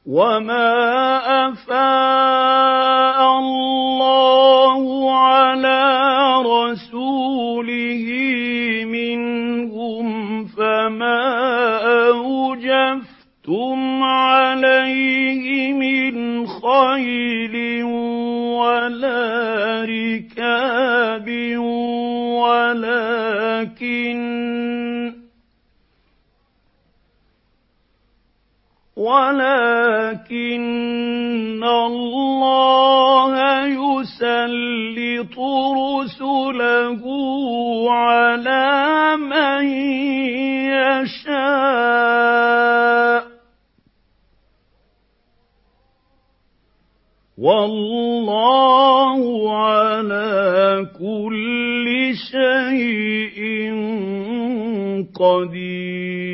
وَمَا أَفَاءَ اللَّهُ عَلَىٰ رَسُولِهِ مِنْهُمْ فَمَا أَوْجَفْتُمْ عَلَيْهِ مِنْ خَيْلٍ وَلَا رِكَابٍ وَلَٰكِنَّ اللَّهَ يُسَلِّطُ رُسُلَهُ عَلَىٰ مَن يَشَاءُ ۗ وَاللَّهُ عَلَىٰ كُلِّ شَيْءٍ قَدِيرٌ.